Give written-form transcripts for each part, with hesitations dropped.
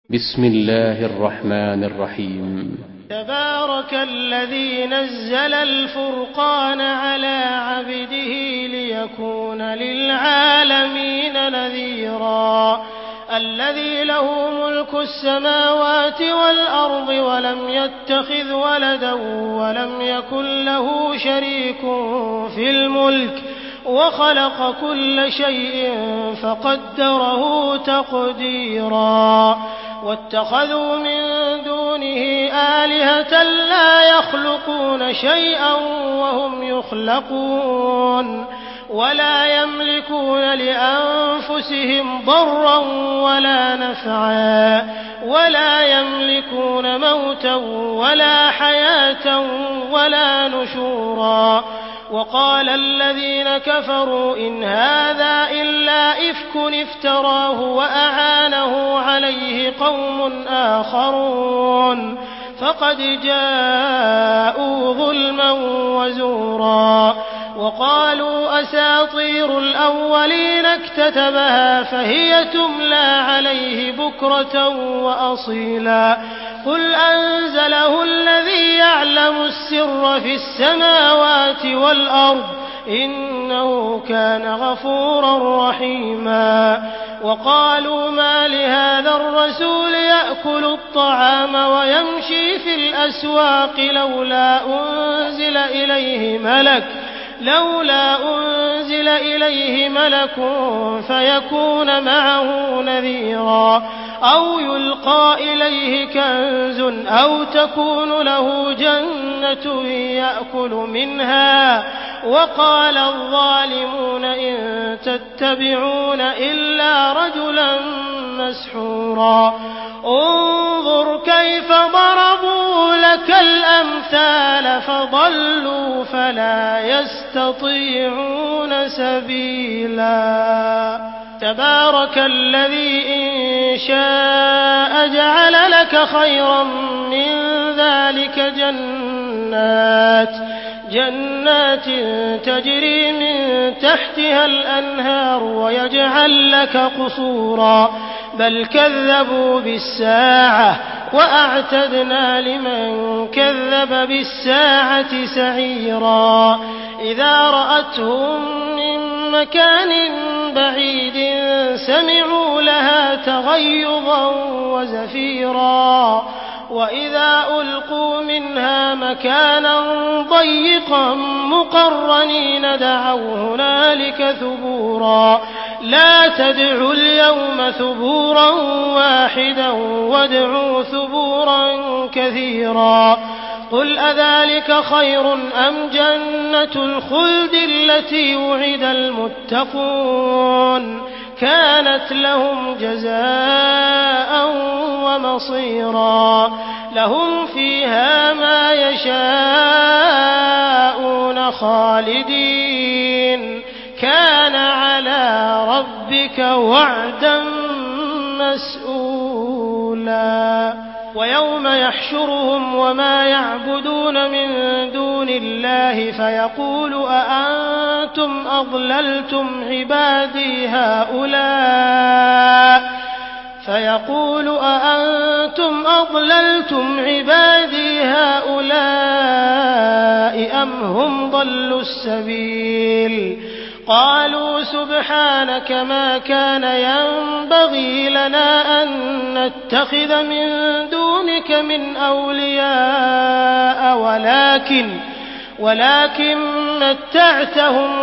بسم الله الرحمن الرحيم. تبارك الذي نزل الفرقان على عبده ليكون للعالمين نذيرا الذي له ملك السماوات والأرض ولم يتخذ ولدا ولم يكن له شريك في الملك وخلق كل شيء فقدره تقديرا واتخذوا من دونه آلهة لا يخلقون شيئا وهم يخلقون ولا يملكون لأنفسهم ضرا ولا نفعا ولا يملكون موتا ولا حياة ولا نشورا وقال الذين كفروا إن هذا إلا إفك افتراه وأعانه عليه قوم آخرون فقد جاءوا ظلما وزورا وقالوا أساطير الأولين اكتتبها فهي تملى عليه بكرة وأصيلا قل أنزله الذي يعلم السر في السماوات والأرض إنه كان غفورا رحيما وقالوا ما لهذا الرسول يأكل الطعام ويمشي في الأسواق لولا أنزل إليه ملك فيكون معه نذيرا أو يلقى إليه كنز أو تكون له جنة يأكل منها وقال الظالمون إن تتبعون إلا رجلا مسحورا انظر كيف ضربوا لك الأمثال فضلوا فلا يستطيعون سبيلا تبارك الذي إن شاء جعل لك خيرا من ذلك جنات تجري من تحتها الأنهار ويجعل لك قصورا بل كذبوا بالساعة وأعتدنا لمن كذب بالساعة سعيرا إذا رأتهم من مكان بعيد سمعوا لها تغيظا وزفيرا وإذا ألقوا منها مكانا ضيقا مقرنين دعوا هنالك ثبورا لا تدعوا اليوم ثبورا واحدا وادعوا ثبورا كثيرا قل أذلك خير أم جنة الخلد التي وعد المتقون كانت لهم جزاء ومصيرا لهم فيها ما يشاءون خالدين كان على ربك وعدا مسئولا ويوم يحشرهم وما يعبدون من دون الله فيقول أأنتم أضللتم عبادي هؤلاء أم هم ضلوا السبيل قالوا سبحانك ما كان ينبغي لنا أن نتخذ من دونك من أولياء ولكن متعتهم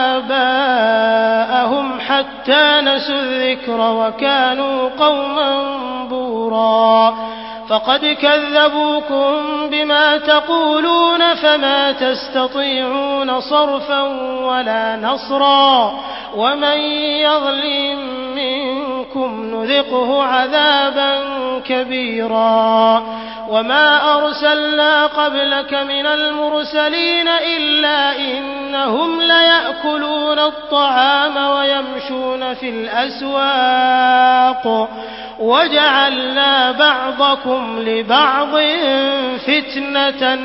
وآباءهم حتى نسوا الذكر وكانوا قوما بورا فقد كذبوكم بما تقولون فما تستطيعون صرفا ولا نصرا ومن يظلم منكم نذقه عذابا كبيرا وما أرسلنا قبلك من المرسلين إلا إنهم ليأكلون الطعام ويمشون في الأسواق وجعلنا بعضكم لبعض فتنة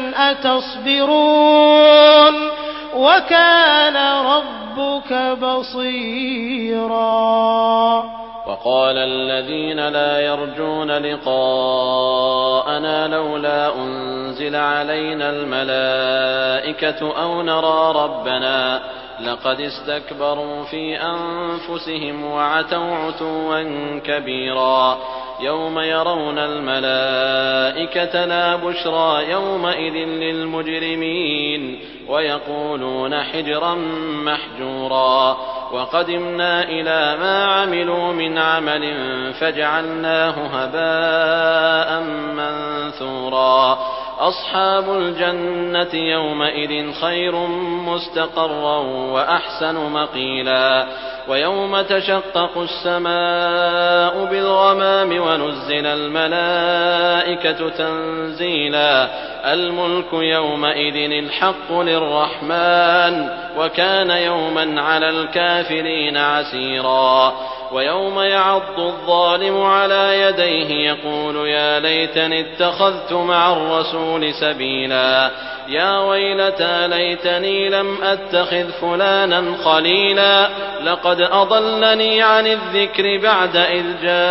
أتصبرون وكان ربك بصيرا. وقال الذين لا يرجون لقاءنا لولا أنزل علينا الملائكة أو نرى ربنا لقد استكبروا في أنفسهم وعتوا عتوا كبيرا يوم يرون الملائكة لا بشرى يومئذ للمجرمين ويقولون حجرا محجورا وقدمنا إلى ما عملوا من عمل فجعلناه هباء منثورا أصحاب الجنة يومئذ خير مستقرا وأحسن مقيلا ويوم تشقق السماء بالغمام ونزل الملائكة تنزيلا الملك يومئذ الحق للرحمن وكان يوما على الكافرين عسيرا ويوم يعض الظالم على يديه يقول يا ليتني اتخذت مع الرسول سبيلا يا ويلتى ليتني لم أتخذ فلانا خليلا لقد أضلني عن الذكر بعد إذ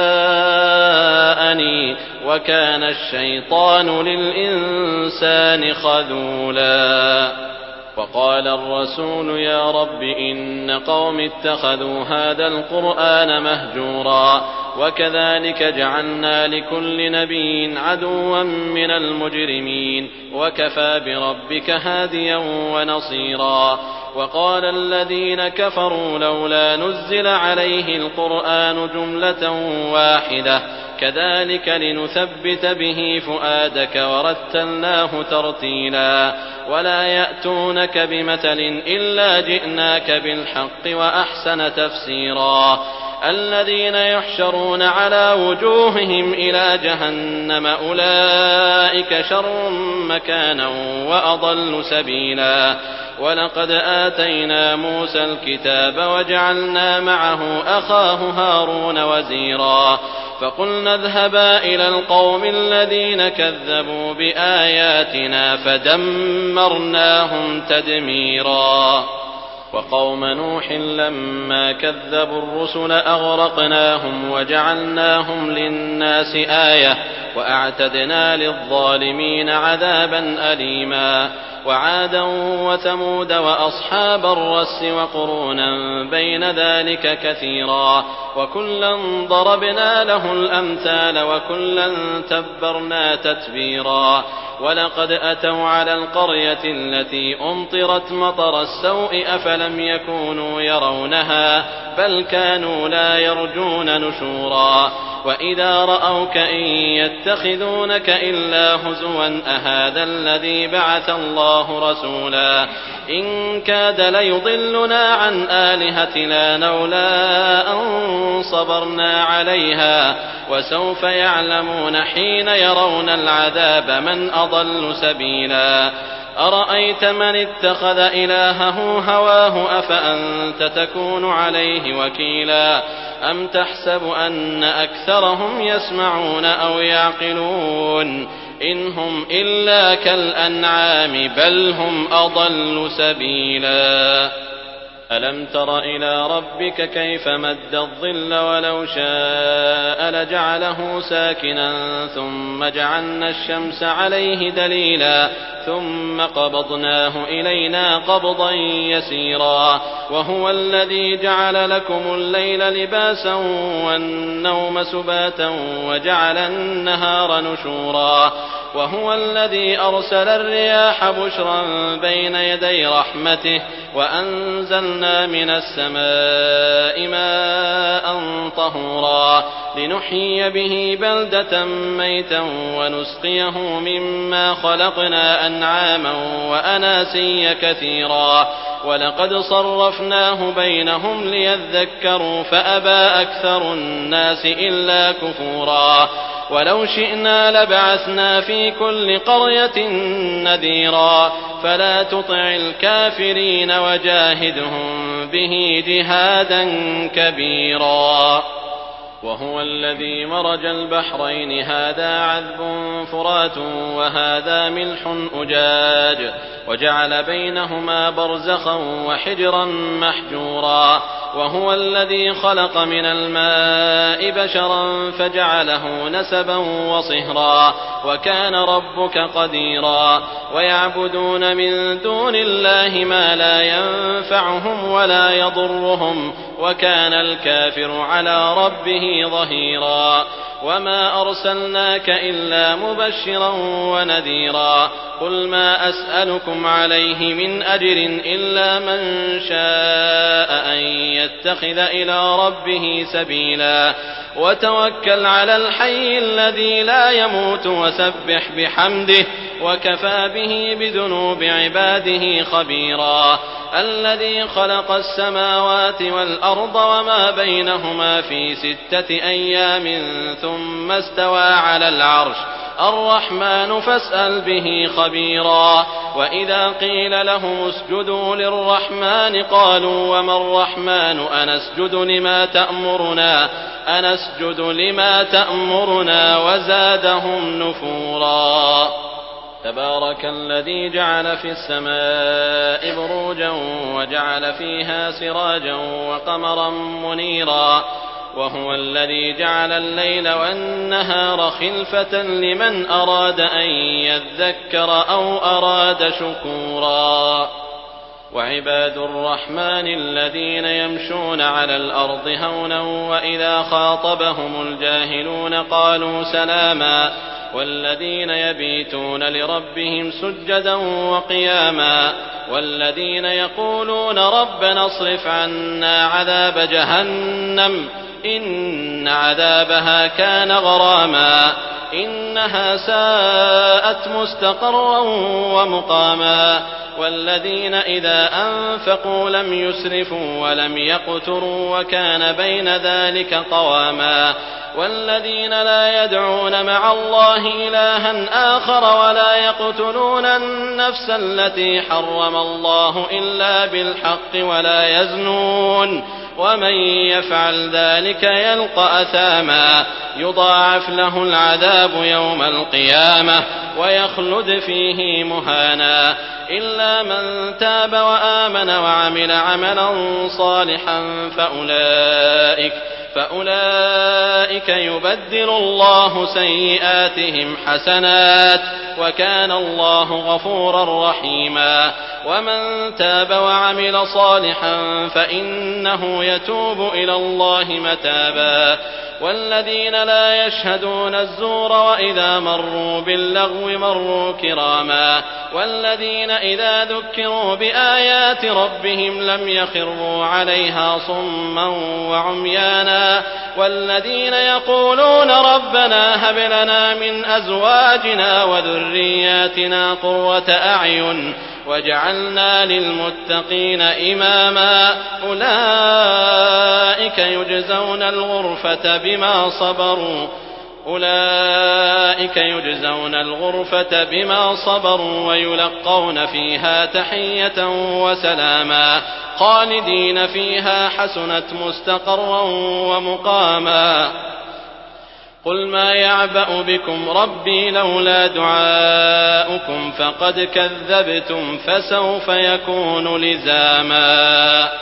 جاءني وكان الشيطان للإنسان خذولا وقال الرسول يا رب إن قوم اتخذوا هذا القرآن مهجورا وكذلك جعلنا لكل نبي عدوا من المجرمين وكفى بربك هاديا ونصيرا وقال الذين كفروا لولا نزل عليه القرآن جملة واحدة كذلك لنثبت به فؤادك ورتلناه ترتيلا ولا يأتونك بمثل إلا جئناك بالحق وأحسن تفسيرا الذين يحشرون على وجوههم إلى جهنم أولئك شر مكانا وأضل سبيلا ولقد آتينا موسى الكتاب وجعلنا معه أخاه هارون وزيرا فقلنا اذهبا إلى القوم الذين كذبوا بآياتنا فدمرناهم تدميرا وقوم نوح لما كذبوا الرسل أغرقناهم وجعلناهم للناس آية وأعتدنا للظالمين عذابا أليما وعادا وثمود وأصحاب الرس وقرونا بين ذلك كثيرا وكلا ضربنا له الأمثال وكلا تبرنا تتبيرا ولقد أتوا على القرية التي أمطرت مطر السوء أفلم يكونوا يرونها بل كانوا لا يرجون نشورا وإذا رأوك إن يتخذونك إلا هزوا أهذا الذي بعث الله رسولا إن كاد ليضلنا عن آلهتنا لولا أن صبرنا عليها وسوف يعلمون حين يرون العذاب من أضل سبيلا أرأيت من اتخذ إلهه هواه أفأنت تكون عليه وكيلا أم تحسب أن أكثرهم يسمعون أو يعقلون إن هم إلا كالأنعام بل هم أضل سبيلا ألم تر إلى ربك كيف مد الظل ولو شاء لجعله ساكنا ثم جعلنا الشمس عليه دليلا ثم قبضناه إلينا قبضا يسيرا وهو الذي جعل لكم الليل لباسا والنوم سباتا وجعل النهار نشورا وهو الذي أرسل الرياح بشرا بين يدي رحمته وأنزلنا من السماء ماء طهورا لنحيي به بلدة ميتا ونسقيه مما خلقنا أنعاما وأناسيا كثيرا ولقد صرفناه بينهم ليذكروا فأبى أكثر الناس إلا كفورا ولو شئنا لبعثنا في كل قرية نذيرا فلا تطع الكافرين وجاهدهم به جهادا كبيرا وهو الذي مرج البحرين هذا عذب فرات وهذا ملح أجاج وجعل بينهما برزخا وحجرا محجورا وهو الذي خلق من الماء بشرا فجعله نسبا وصهرا وكان ربك قديرا ويعبدون من دون الله ما لا ينفعهم ولا يضرهم وكان الكافر على ربه ظهيرا وما أرسلناك إلا مبشرا ونذيرا قل ما أسألكم عليه من أجر إلا من شاء أن يتخذ إلى ربه سبيلا وتوكل على الحي الذي لا يموت وسبح بحمده وكفى به بذنوب عباده خبيرا الذي خلق السماوات والأرض وما بينهما في 6 أيام ثم استوى على العرش الرحمن فاسأل به خبيرا وإذا قيل لهم اسجدوا للرحمن قالوا وما الرحمن أنسجد لما تأمرنا وزادهم نفورا تبارك الذي جعل في السماء بروجا وجعل فيها سراجا وقمرا منيرا وهو الذي جعل الليل والنهار خلفة لمن أراد أن يذكر أو أراد شكورا وعباد الرحمن الذين يمشون على الأرض هونا وإذا خاطبهم الجاهلون قالوا سلاما والذين يبيتون لربهم سجدا وقياما والذين يقولون ربنا اصرف عنا عذاب جهنم إن عذابها كان غراما إنها ساءت مستقرا ومقاما والذين إذا أنفقوا لم يسرفوا ولم يقتروا وكان بين ذلك قواما والذين لا يدعون مع الله إلها آخر ولا يقتلون النفس التي حرم الله إلا بالحق ولا يزنون ومن يفعل ذلك يلقى أثاما يضاعف له العذاب يوم القيامة ويخلد فيه مهانا إلا من تاب وآمن وعمل عملا صالحا فأولئك يبدل الله سيئاتهم حسنات وكان الله غفورا رحيما ومن تاب وعمل صالحا فإنه يتوب إلى الله متابا والذين لا يشهدون الزور وإذا مروا باللغو مروا كراما والذين إذا ذكروا بآيات ربهم لم يخروا عليها صما وعميانا والذين يقولون ربنا هب لنا من أزواجنا وذرياتنا قرة أعين وجعلنا للمتقين إماما أولئك يجزون الغرفة بما صبروا ويلقون فيها تحية وسلاما خالدين فيها حسنت مستقرا ومقاما قل ما يعبأ بكم ربي لولا دعاؤكم فقد كذبتم فسوف يكون لزاما